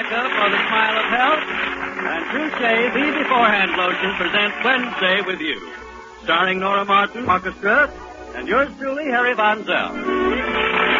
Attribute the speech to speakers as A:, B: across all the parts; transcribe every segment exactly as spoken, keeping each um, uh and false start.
A: America for the smile of health. And Touche Be Beforehand Lotion presents Wednesday with You. Starring Nora Martin, orchestra, and yours truly, Harry Von Zell.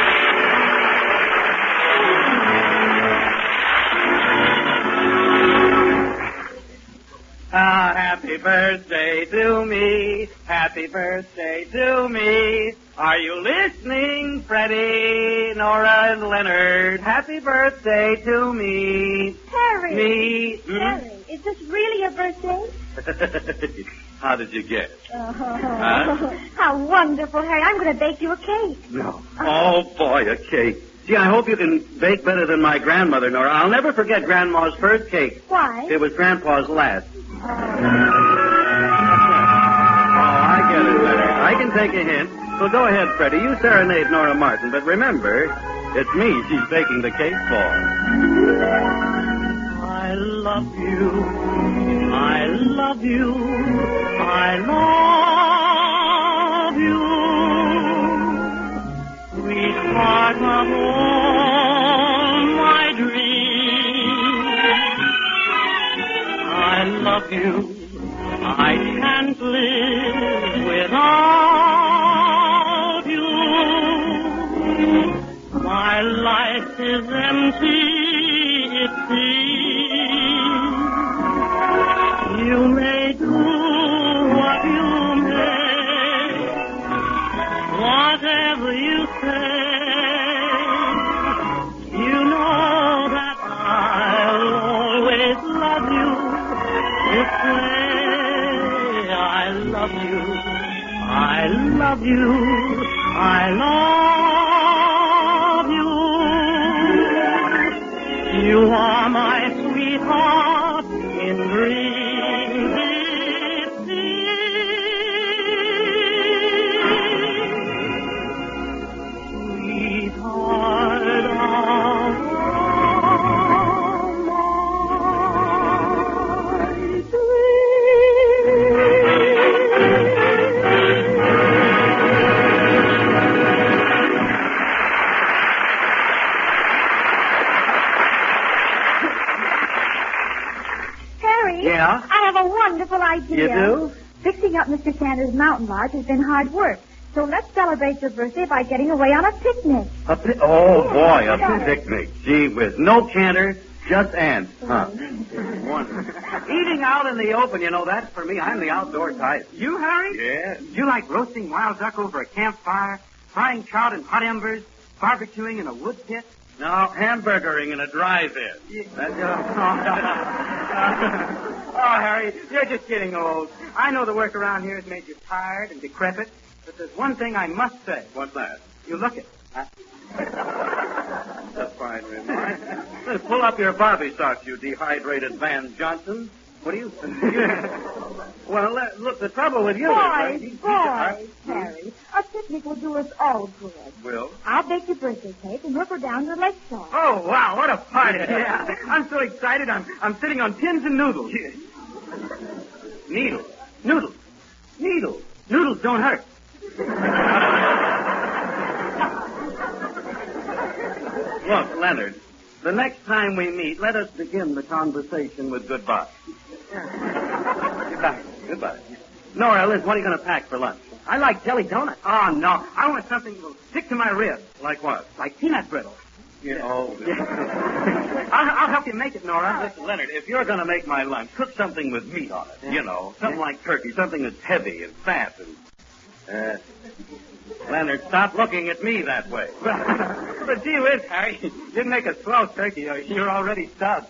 A: Ah, happy birthday to me, happy birthday to me. Are you listening, Freddie, Nora, and Leonard? Happy birthday to me.
B: Harry.
A: Me. Hmm?
B: Harry, is this really your birthday?
A: How did you guess?
B: Oh,
A: Huh?
B: How wonderful, Harry. I'm going to bake you a cake.
A: No. Oh, boy, a cake. Gee, I hope you can bake better than my grandmother, Nora. I'll never forget Grandma's first cake.
B: Why?
A: It was Grandpa's last.
B: Oh.
A: Oh, I get it, Leonard. I can take a hint. So go ahead, Freddie. You serenade Nora Martin. But remember, it's me she's baking the cake for. I love you. I love you. I love you. Sweetheart of all my dreams. I love you. I can't live without you. My life is empty, it seems. You may do what you may, whatever you say. You know that I'll always love you. This way, I love you, I love you, I love you. You are my sweetheart in dreams it seems. Sweetheart of Yeah?
B: I have a wonderful idea.
A: You do?
B: Fixing up Mister Sanders' mountain lodge has been hard work. So let's celebrate your birthday by getting away on a picnic.
A: A pi- oh,
B: Yeah,
A: boy, a
B: got it.
A: picnic. Gee whiz. No canter, just ants. Huh. Wonderful. Eating out in the open, you know, that's for me. I'm the outdoor type.
C: You, Harry?
A: Yeah.
C: You like roasting wild duck over a campfire, frying trout in hot embers, barbecuing in a wood pit?
A: No, hamburgering in a drive-in.
C: Yeah.
A: That's,
C: Oh, Harry, you're just getting old. I know the work around here has made you tired and decrepit, but there's one thing I must say.
A: What's that?
C: You look it.
A: That's a fine remark. Pull up your Barbie socks, you dehydrated Van Johnson. What do you think? Well, uh, look, the trouble with you
B: Boys,
A: is...
B: boys, Harry, a picnic will do us all good.
A: Will?
B: I'll bake your birthday cake and we'll go down to the lake shore.
C: Oh, wow, what a party. Yeah. I'm so excited, I'm, I'm sitting on tins and noodles.
A: Needles.
C: Noodles.
A: Needles.
C: Noodles don't hurt.
A: Look, Leonard, the next time we meet, let us begin the conversation with goodbye.
C: Goodbye.
A: Goodbye. Nora, Liz, what are you going to pack for lunch?
C: I like jelly donuts. Oh, no. I want something that will stick to my wrist.
A: Like what?
C: Like peanut brittle.
A: Yeah. Oh,
C: I'll, I'll help you make it, Nora.
A: Listen, Leonard, if you're going to make my lunch, cook something with meat on it.
C: Yeah.
A: You know, something
C: Yeah.
A: like turkey, something that's heavy and fat and... Uh, Leonard, stop looking at me that way.
C: But gee whiz, Harry, you'd make a swell turkey. or You're already stuffed.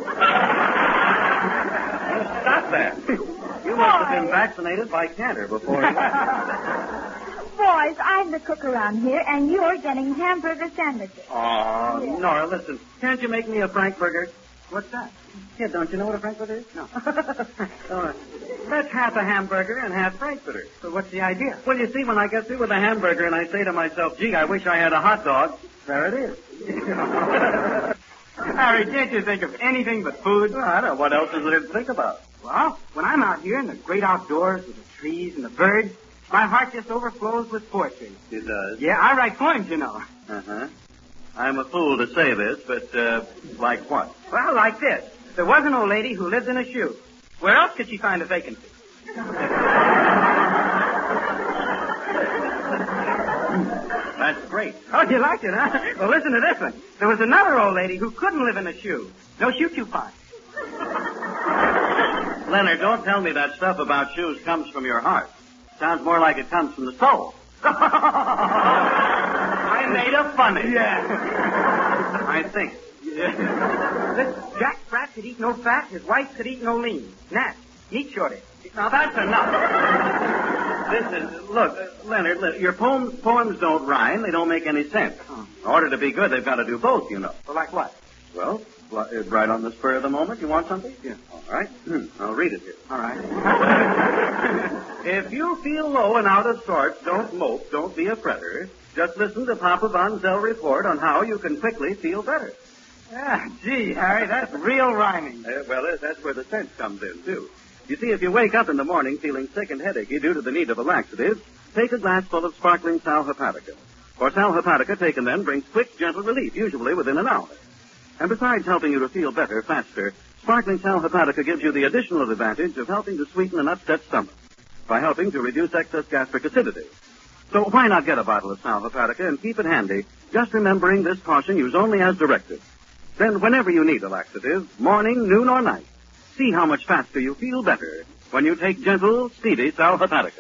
A: Stop that. You must have been vaccinated by canter before you...
B: Boys, I'm the cook around here, and you're getting hamburger sandwiches.
A: Oh,
B: Yeah.
A: Nora, listen. Can't you make me a Frankfurter?
C: What's that?
A: Yeah, don't you know what a Frankfurter is?
C: No.
A: uh, that's half a hamburger and half Frankfurter.
C: So what's the idea?
A: Well, you see, when I get through with a hamburger and I say to myself, gee, I wish I had a hot dog, there it is.
C: Harry, can't you think of anything but food?
A: Well, I don't know. What else is there to think about?
C: Well, when I'm out here in the great outdoors with the trees and the birds, my heart just overflows with poetry.
A: It does?
C: Yeah, I write poems, you know.
A: Uh-huh.
D: I'm a fool to say this, but, uh, like what?
C: Well, like this. There was an old lady who lived in a shoe. Where else could she find a vacancy?
D: That's great.
C: Oh, you liked it, huh? Well, listen to this one. There was another old lady who couldn't live in a shoe. No shoe coupon.
D: Leonard, don't tell me that stuff about shoes comes from your heart. Sounds more like it comes from the soul. I made a funny.
C: Yeah.
D: I think.
C: Yeah. Listen, Jack Pratt could eat no fat. His wife could eat no lean. Nat, meat shortage.
D: Now, that's enough. Listen, look, uh, Leonard, Leonard, your poems, poems don't rhyme. They don't make any sense. In order to be good, they've got to do both, you know.
C: Well, like what?
D: Well, right on the spur of the moment. You want something?
C: Yeah.
D: All right. I'll read it here.
C: All right.
D: If you feel low and out of sorts, don't mope, don't be a fretter. Just listen to Papa Von Zell report on how you can quickly feel better.
C: Ah, gee, Harry, that's real rhyming.
D: Uh, well, that's where the sense comes in, too. You see, if you wake up in the morning feeling sick and headachy due to the need of a laxative, take a glass full of sparkling Sal Hepatica. For Sal Hepatica taken then brings quick, gentle relief, usually within an hour. And besides helping you to feel better faster, sparkling Sal Hepatica gives you the additional advantage of helping to sweeten an upset stomach by helping to reduce excess gastric acidity. So why not get a bottle of Sal Hepatica and keep it handy, just remembering this caution: use only as directed. Then whenever you need a laxative, morning, noon, or night, see how much faster you feel better when you take gentle, speedy Sal Hepatica.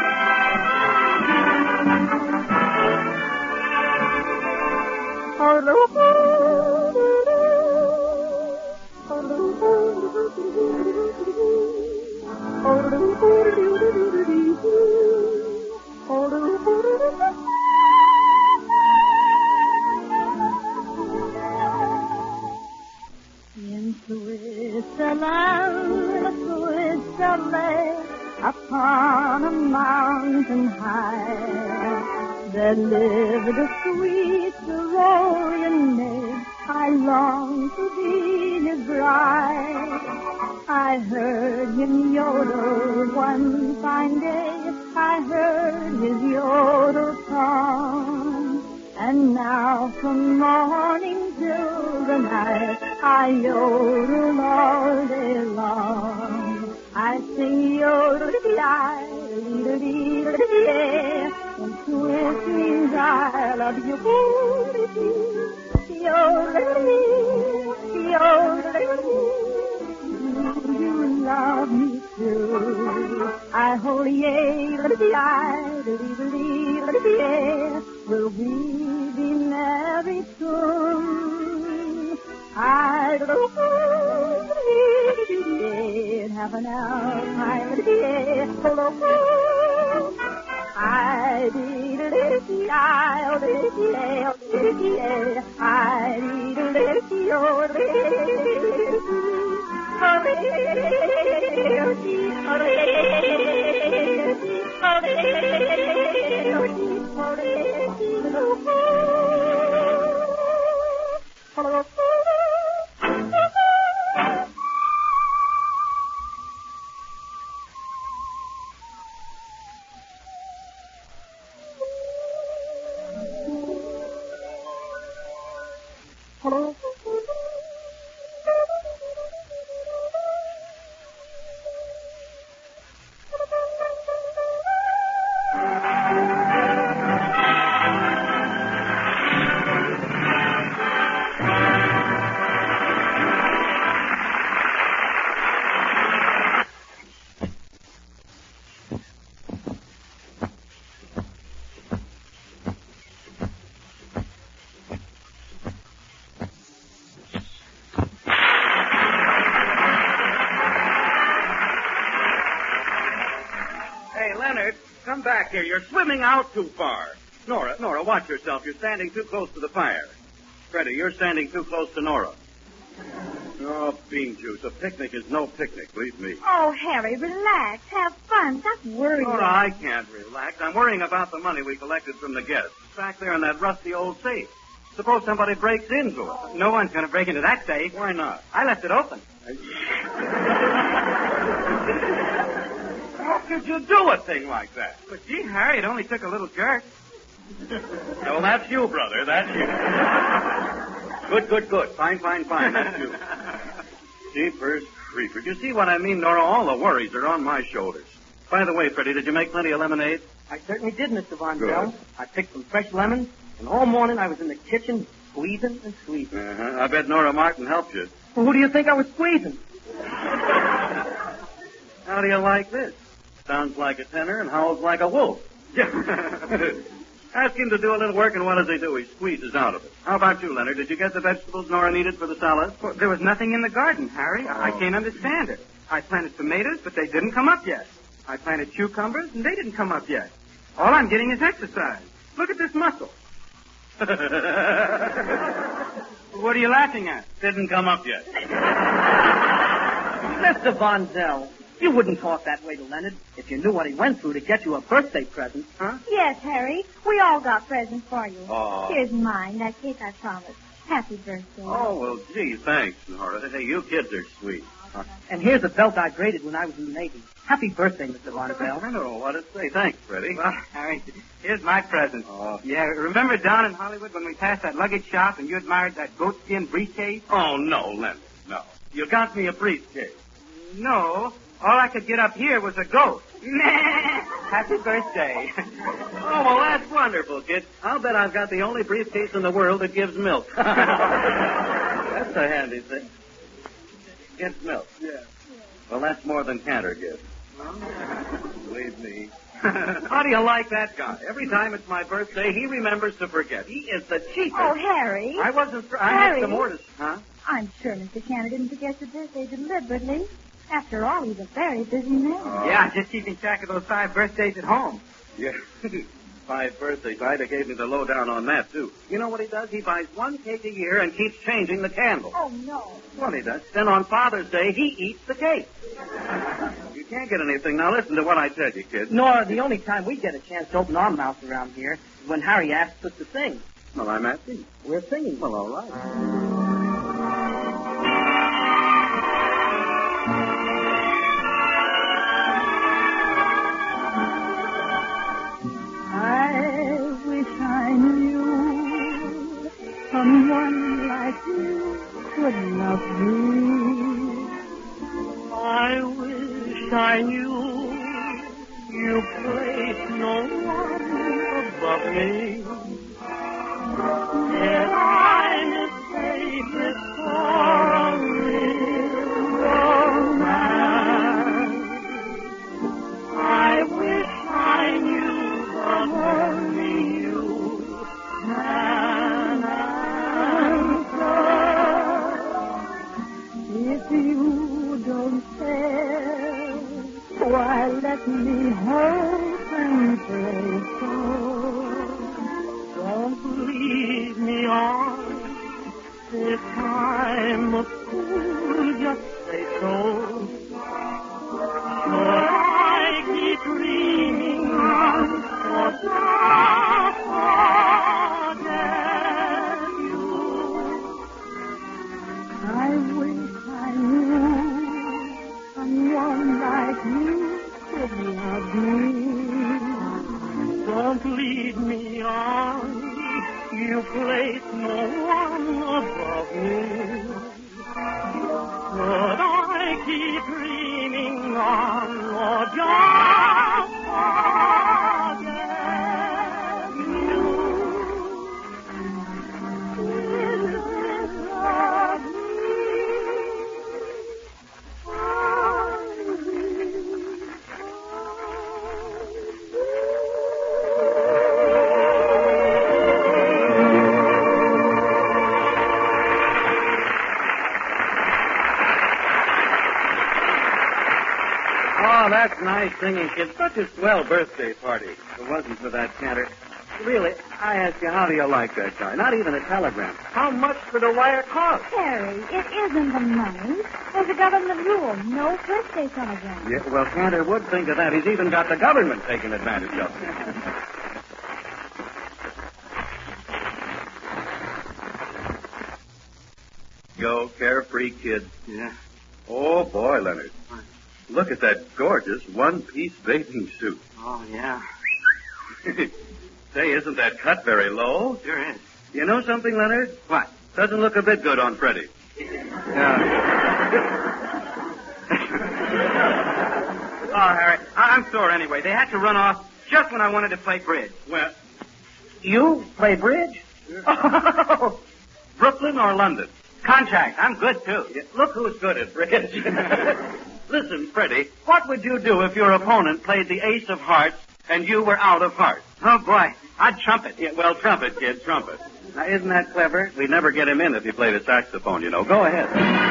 B: In Switzerland, Switzerland, upon a mountain high, there lived a sweet Tyrolean maid. I long to be his bride. I heard him yodel one fine day. I heard his yodel song. And now from morning till the night, I yodel all day long. I sing yodel-dee-I, yodel-dee-dee-dee, and Swiss means I love you, yodel-dee, yodel-dee. Do you love me too? I hold yodel-dee-I, yodel-dee-dee-dee, will we be married soon? I don't have an alpine day. I did a little child, I did a little
D: Come back here. You're swimming out too far. Nora, Nora, watch yourself. You're standing too close to the fire. Freddie, you're standing too close to Nora. Oh, bean juice. A picnic is no picnic, believe me.
B: Oh, Harry, relax. Have fun. Stop worrying.
D: Nora, I can't relax. I'm worrying about the money we collected from the guests. Back there in that rusty old safe. Suppose somebody breaks into it.
C: No one's going to break into that safe.
D: Why not?
C: I left it open.
D: How could you do a thing like that?
C: But, gee, Harry, it only took a little jerk.
D: Well, that's you, brother. That's you. Good, good, good. Fine, fine, fine. That's you. Jeepers creepers. You see what I mean, Nora? All the worries are on my shoulders. By the way, Freddie, did you make plenty of lemonade?
C: I certainly did, Mister Von
D: Good.
C: Zell. I picked some fresh lemons, and all morning I was in the kitchen squeezing and squeezing.
D: Uh-huh. I bet Nora Martin helped you.
C: Well, who do you think I was squeezing?
D: How do you like this? Sounds like a tenor and howls like a wolf. Ask him to do a little work, and what does he do? He squeezes out of it. How about you, Leonard? Did you get the vegetables Nora needed for the salad?
C: Well, there was nothing in the garden, Harry. I
D: Oh.
C: can't understand it. I planted tomatoes, but they didn't come up yet. I planted cucumbers, and they didn't come up yet. All I'm getting is exercise. Look at this muscle. What are you laughing at?
D: Didn't come up yet.
C: Mister Von Zell, you wouldn't talk that way to Leonard if you knew what he went through to get you a birthday present, huh?
B: Yes, Harry. We all got presents for you.
D: Oh.
B: Here's mine, that cake I promised. Happy birthday.
D: Oh, well, gee, thanks, Nora. Hey, you kids are sweet.
C: And here's a belt I braided when I was in the Navy. Happy birthday, Mister Von
D: I
C: Zell.
D: don't know what to say. Thanks, Freddie.
C: Well, Harry, here's my present.
D: Oh.
C: Yeah, remember down in Hollywood when we passed that luggage shop and you admired that goatskin briefcase?
D: Oh, no, Leonard, no. You got me a briefcase.
C: No, all I could get up here was a goat. Happy birthday.
D: Oh, well, that's wonderful, kid. I'll bet I've got the only briefcase in the world that gives milk. That's a handy thing. Gives milk.
C: Yeah.
D: Well, that's more than Cantor gives. Believe me. How do you like that guy? Every time it's my birthday, he remembers to forget. He is the cheapest.
B: Oh, Harry.
D: I wasn't... Fr- I
B: Harry.
D: had some more to... Huh?
B: I'm sure Mister Cantor didn't forget your birthday deliberately. After all, he's a very busy man.
D: Oh.
C: Yeah, just keeping track of those five birthdays at home.
D: Yeah. Five birthdays. Ida gave me the lowdown on that, too. You know what he does? He buys one cake a year and keeps changing the candle.
B: Oh, no.
D: Well, he does. Then on Father's Day, he eats the cake. You can't get anything. Now, listen to what I tell you, kids.
C: Nora, the only time we get a chance to open our mouths around here is when Harry asks us to sing.
D: Well, I'm asking.
C: We're singing.
D: Well, all right.
B: I wish I knew someone like you could love me. I wish I knew you place no one above me. Yet I'm a favorite for a real romance. I wish I knew only you can answer. If you don't care, why let me hope and pray so. Don't lead me on. If I'm a fool, just say so. But I keep dreaming on for just forget you. I wish I knew someone like you could love me. Don't lead me on. You place no one above me. But I keep dreaming on, Lord, just forget you. Is this of
D: Oh, that's nice singing, kids. Such a swell birthday party. If it wasn't for that Cantor. Really, I ask you, how do you like that guy? Not even a telegram. How much did a wire cost?
B: Harry, it isn't the money. There's a government rule. No birthday telegram.
D: Yeah, well, Cantor would think of that. He's even got the government taking advantage of it. Go, carefree kid.
C: Yeah.
D: Oh, boy, Leonard. Look at that gorgeous one-piece bathing suit.
C: Oh, yeah.
D: Say, isn't that cut very low?
C: Sure is.
D: You know something, Leonard?
C: What?
D: Doesn't look a bit good on Freddie.
C: Uh... Oh, Harry, I- I'm sore anyway. They had to run off just when I wanted to play bridge.
D: Well, you play bridge? Oh, Brooklyn or London?
C: Contract. I'm good, too.
D: Yeah, look who's good at bridge. Listen, Freddie, what would you do if your opponent played the ace of hearts and you were out of hearts?
C: Oh, boy. I'd trumpet.
D: Yeah, well, trumpet, kid, trumpet. Now, isn't that clever? We'd never get him in if he played a saxophone, you know. Go ahead.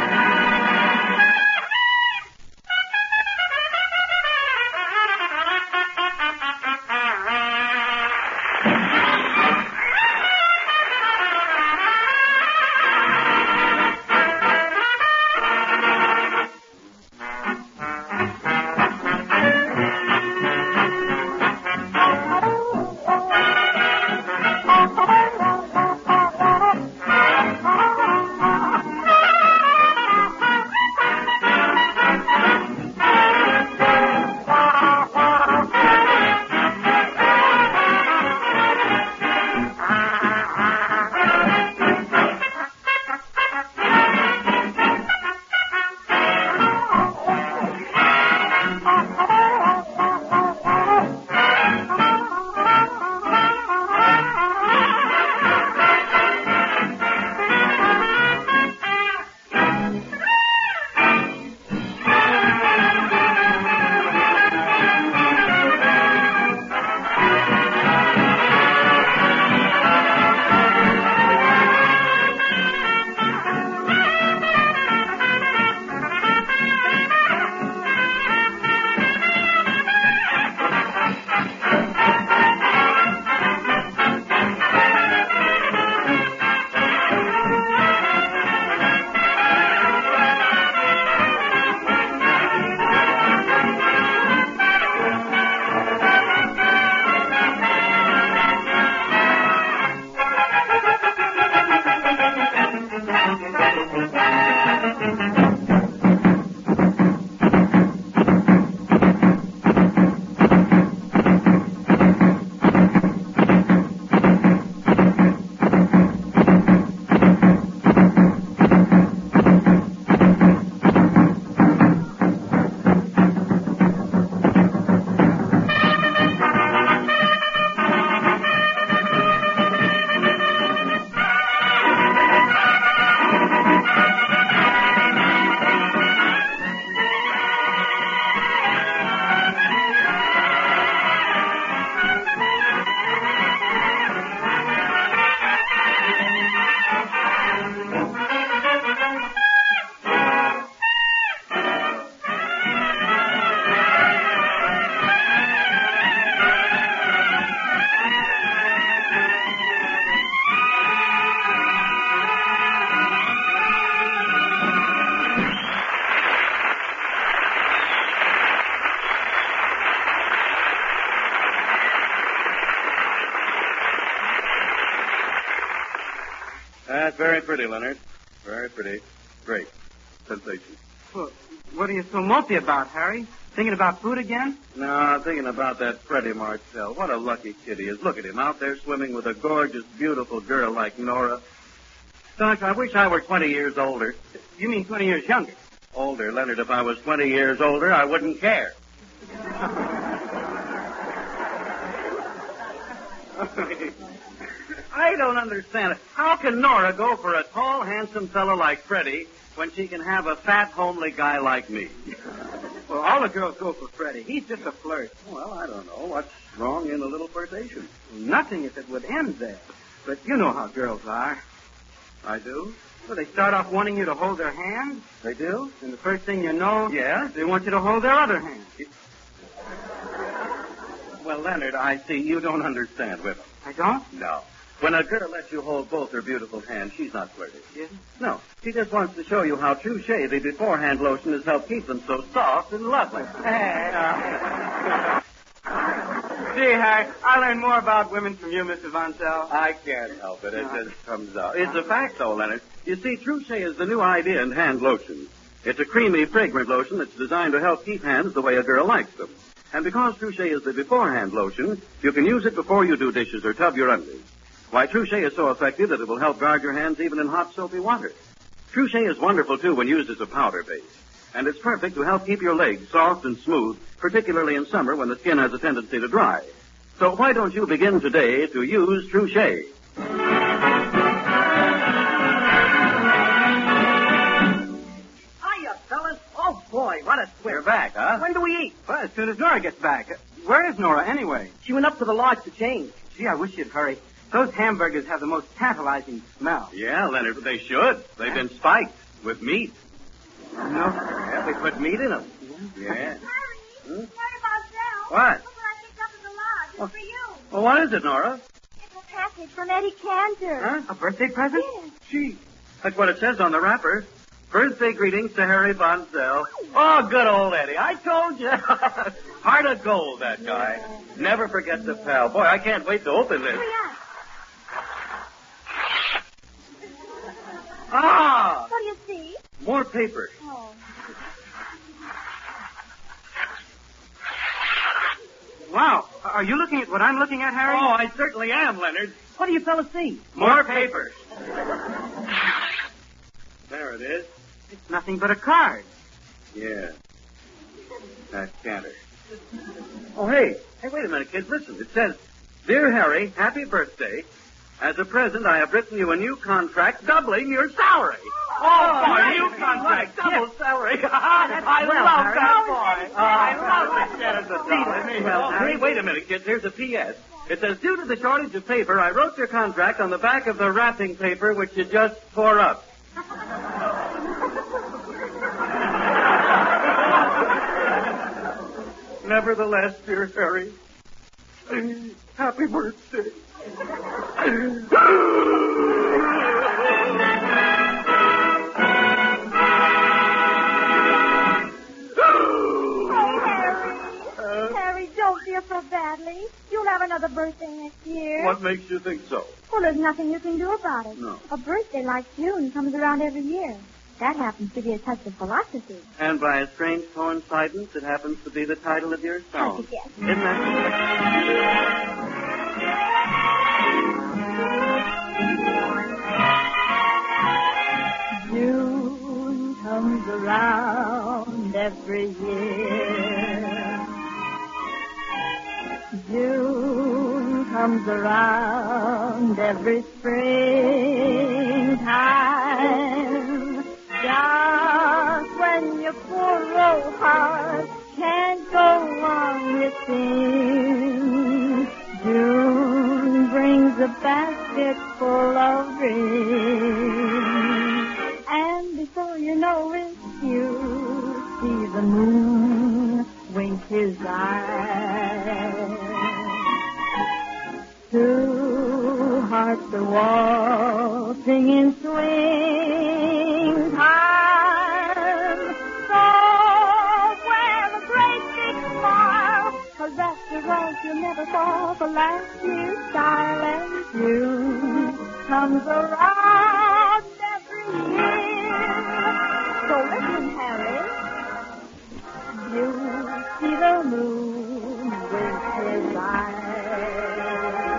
D: That's very pretty, Leonard. Very pretty. Great. Sensation.
C: Well, what are you so mopey about, Harry? Thinking about food again?
D: No, I'm thinking about that Freddie Marcel. What a lucky kid he is. Look at him out there swimming with a gorgeous, beautiful girl like Nora. Doc, I wish I were twenty years older.
C: You mean twenty years younger?
D: Older, Leonard. If I was twenty years older, I wouldn't care. I don't understand it. How can Nora go for a tall, handsome fellow like Freddie when she can have a fat, homely guy like me?
C: Well, all the girls go for Freddie. He's just a flirt.
D: Well, I don't know. What's wrong in a little flirtation?
C: Nothing if it would end there. But you know how girls are.
D: I do?
C: Well, they start off wanting you to hold their hand.
D: They do?
C: And the first thing you know...
D: Yeah?
C: They want you to hold their other hand.
D: Well, Leonard, I see you don't understand women.
C: I don't?
D: No. When a girl lets you hold both her beautiful hands, she's not flirting.
C: She isn't?
D: No. She just wants to show you how Touche, the beforehand lotion, has helped keep them so soft and lovely.
C: Hey, uh... Gee, Harry, I learned more about women from you, Mister Von Sell.
D: I can't help it. It just comes out. It's a fact, though, Leonard. You see, Touche is the new idea in hand lotion. It's a creamy, fragrant lotion that's designed to help keep hands the way a girl likes them. And because Trouchet is the beforehand lotion, you can use it before you do dishes or tub your undies. Why, Trouchet is so effective that it will help guard your hands even in hot, soapy water. Trouchet is wonderful, too, when used as a powder base. And it's perfect to help keep your legs soft and smooth, particularly in summer when the skin has a tendency to dry. So why don't you begin today to use Trouchet?
A: Hiya, fellas. Oh, boy, what a twist.
D: You're back, huh?
C: When do we eat? Well, as soon as Nora gets back. Uh, Where is Nora, anyway?
A: She went up to the lodge to change.
C: Gee, I wish you'd hurry. Those hamburgers have the most tantalizing smell.
D: Yeah, Leonard, they should. They've been spiked with meat.
C: No.
D: Yeah, they put meat in them. Yeah.
E: Harry,
D: Hmm?
E: heard about Zell.
D: What?
E: Look what I picked up in the lodge. It's for you.
D: Well, what is it, Nora?
E: It's a package from Eddie Cantor.
D: Huh?
C: A birthday present?
E: Yes.
C: Gee.
D: That's what it says on the wrapper. Birthday greetings to Harry Von Zell. Oh, good old Eddie. I told you. Heart of gold, that guy. Never forgets a pal. Boy, I can't wait to open this.
E: Hurry up.
D: Ah!
E: What do you see?
D: More paper.
E: Oh.
C: Wow. Are you looking at what I'm looking at, Harry?
D: Oh, I certainly am, Leonard.
A: What do you fellas see?
D: More paper. There it is.
C: It's nothing but a card.
D: Yeah. That's Cantor. Oh, hey. Hey, wait a minute, kids. Listen. It says, Dear Harry, happy birthday. As a present, I have written you a new contract doubling your salary. Oh, boy,
A: nice.
D: new contract,
A: What a
D: double salary. I
A: swell,
D: love
A: Harry.
D: that
A: Oh,
D: boy.
A: that's
D: Oh, I
A: swell.
D: love it. Get us a dollar.
A: Well,
D: Well,
A: Harry.
D: hey, wait a minute, kids. Here's a P S. It says, due to the shortage of paper, I wrote your contract on the back of the wrapping paper which you just tore up. Nevertheless, dear Harry, happy birthday.
E: Oh, Harry. Harry, don't feel so badly. You'll have another birthday next year.
D: What makes you think so?
E: Well, there's nothing you can do about it.
D: No.
E: A birthday like June comes around every year. That happens to be a touch of philosophy.
D: And by a strange coincidence, it happens to be the title of your
E: How'd
D: song.
E: you guess?
D: Isn't that?
B: June comes around every year. June comes around every springtime. Just when your poor old heart can't go on wishing, June brings a basket full of dreams. And before you know it, you see the moon wink his eye. Two hearts are waltzing in swing time. So wear a great big smile, 'cause after all you'll never fall for last year's style. And June comes around every year. So listen, Harry. You see the moon with his eyes,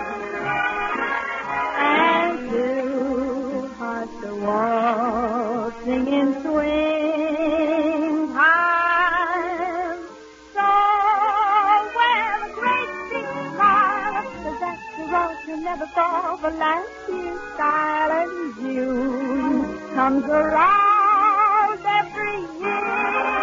B: and two hearts are waltzing in swing time. So wear a great big smile, 'cause after all you'll never fall for last year's style. And June comes around every year.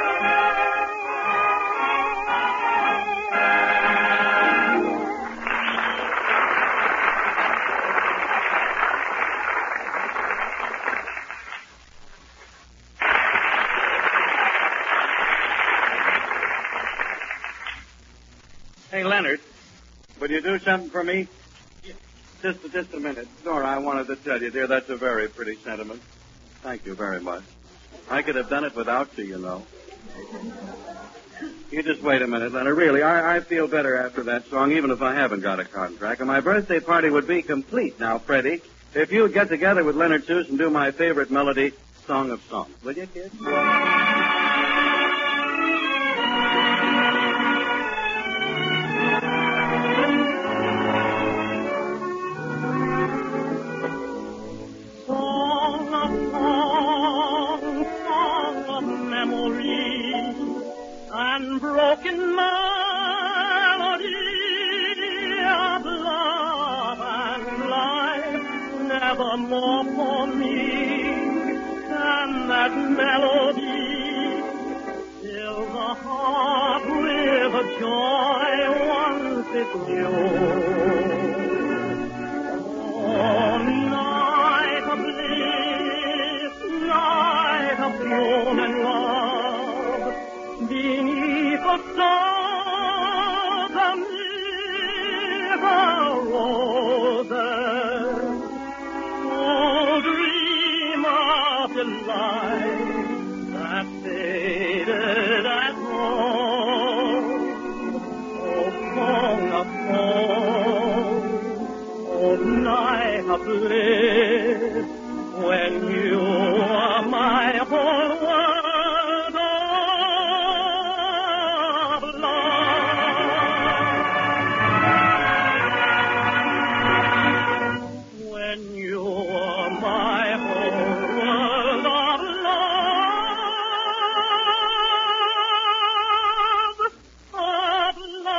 D: Hey, Leonard, would you do something for me? Just, just a minute. Nora, I wanted to tell you, dear, that's a very pretty sentiment. Thank you very much. I could have done it without you, you know. You just wait a minute, Leonard. Really, I, I feel better after that song, even if I haven't got a contract. And my birthday party would be complete now, Freddie, if you would get together with Leonard Seuss and do my favorite melody, Song of Songs. Will you, kid?
A: and broken melody of love and life. Nevermore for me can that melody fill the heart with a joy once it's yours. Oh, night of bliss, night of human love, beneath the stars amid the roses. Oh, dream of delight that faded at home. Oh, song of home, oh, night of bliss, when you are my whole world of love. When you are my whole world of love, of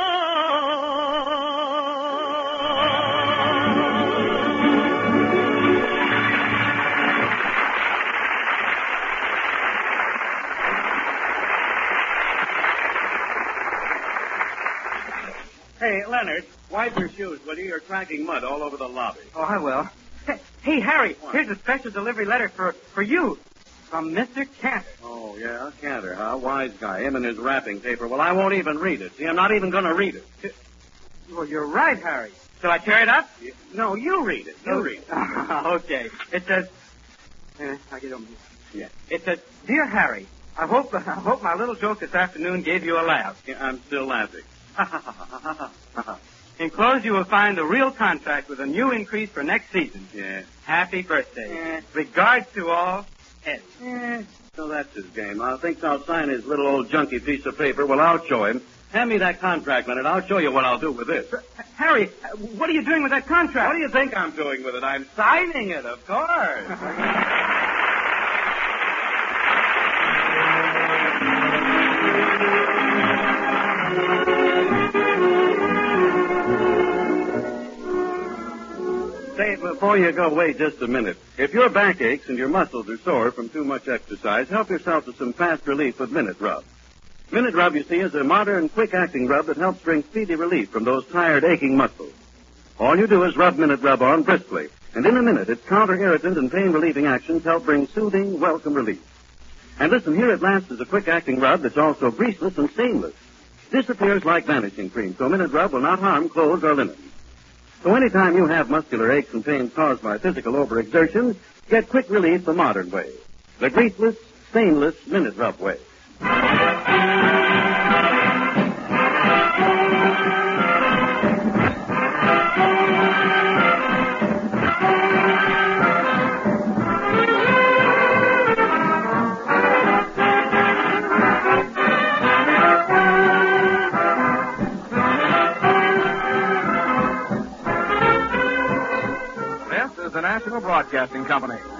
D: Hey, Leonard, wipe your shoes, will you? You're tracking mud all over the lobby.
C: Oh, I will. Hey, Harry,
D: What?
C: here's a special delivery letter for, for you from Mister Cantor.
D: Oh, yeah, Cantor, huh? Wise guy. Him and his wrapping paper. Well, I won't even read it. See, I'm not even going to read it.
C: Well, you're right, Harry. Shall I tear it up?
D: No, you read it. You read it.
C: Okay. It says, uh, I'll get over here.
D: Yeah.
C: It says, Dear Harry, I hope I hope my little joke this afternoon gave you a laugh.
D: Yeah, I'm still laughing.
C: Enclosed, you will find the real contract with a new increase for next season.
D: Yeah.
C: Happy birthday.
D: Yeah.
C: Regards to all, Ed.
D: Eh, so that's his game. I think I'll sign his little old junky piece of paper. Well, I'll show him. Hand me that contract, Leonard. I'll show you what I'll do with this.
C: Harry, uh, what are you doing with that contract?
D: What do you think I'm doing with it? I'm signing it, of course. Say, before you go, wait just a minute. If your back aches and your muscles are sore from too much exercise, help yourself to some fast relief with Minute Rub. Minute Rub, you see, is a modern, quick-acting rub that helps bring speedy relief from those tired, aching muscles. All you do is rub Minute Rub on briskly, and in a minute, its counter-irritant and pain-relieving actions help bring soothing, welcome relief. And listen, here at last is a quick-acting rub that's also greaseless and stainless. Disappears like vanishing cream, so Minute Rub will not harm clothes or linen. So anytime you have muscular aches and pains caused by physical overexertion, get quick relief the modern way. The greaseless, stainless Minute Rub way.
F: This is the National Broadcasting Company.